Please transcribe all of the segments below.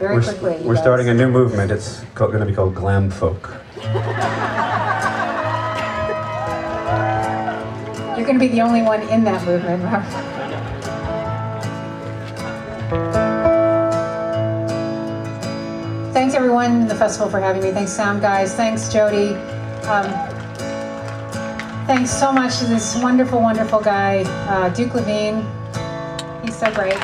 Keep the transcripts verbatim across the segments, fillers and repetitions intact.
very we're, quickly. We're starting a new movement. It's going to be called Glam Folk. You're going to be the only one in that movement, Robert. Thanks everyone in the festival for having me. Thanks sound guys. Thanks Jody. Um, thanks so much to this wonderful, wonderful guy, uh, Duke Levine. He's so great.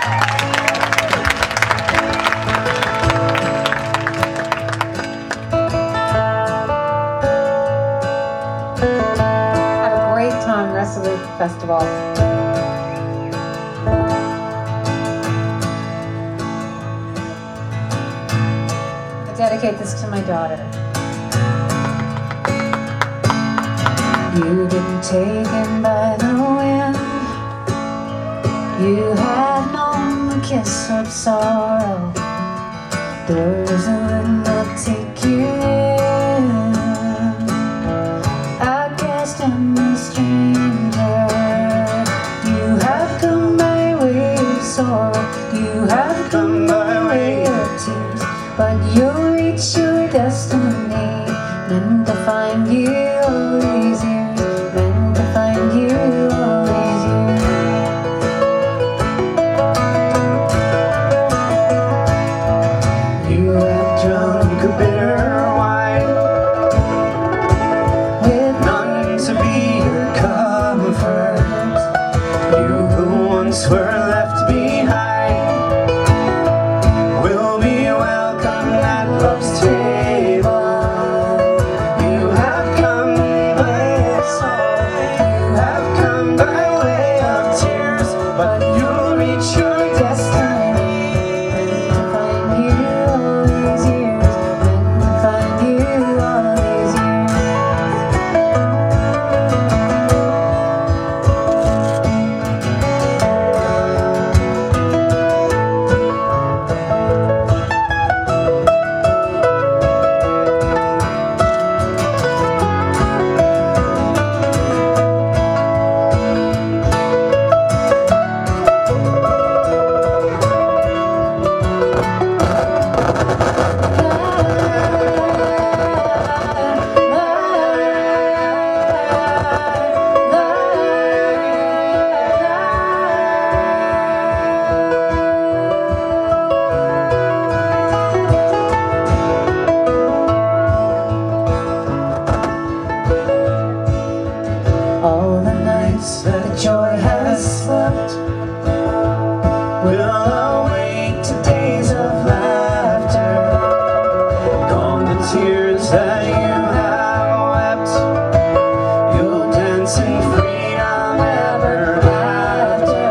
Have a great time the rest of the festival. Dedicate this to my daughter. You've been taken by the wind. You have known the kiss of sorrow. Doors that would not take you in. I guessed I'm a stranger. You have come by way of sorrow. You have come by way of tears. But you'll reach your destiny, meant to find you all these years, meant to find you all these years. You have drunk a bitter wine, with none to be your comfort. You who once were left behind will be welcome at love's table. You have come by way of sorrow. You have come by way of tears. But you'll reach your destiny. Meant to find you all these years. Meant to find you all these all the nights that joy has slept will awake to days of laughter. Gone the tears that you have wept. You'll dance in freedom ever after.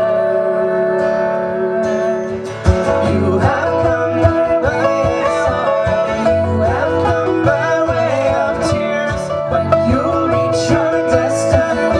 You have come by way of sorrow. You have come by way of tears. But you'll reach your destiny.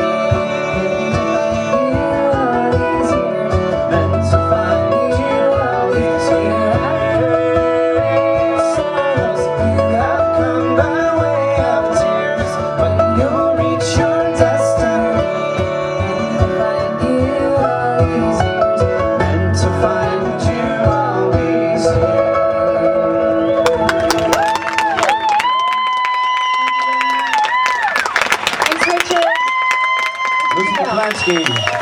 Lucy Kaplansky.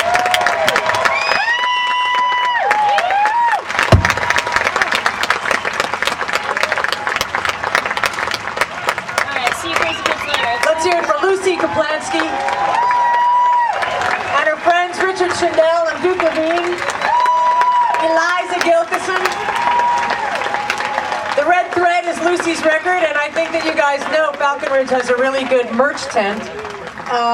Let's hear it for Lucy Kaplansky and her friends Richard Chandel and Duke Levine, Eliza Gilkison. The red thread is Lucy's record, and I think that you guys know Falcon Ridge has a really good merch tent. Uh,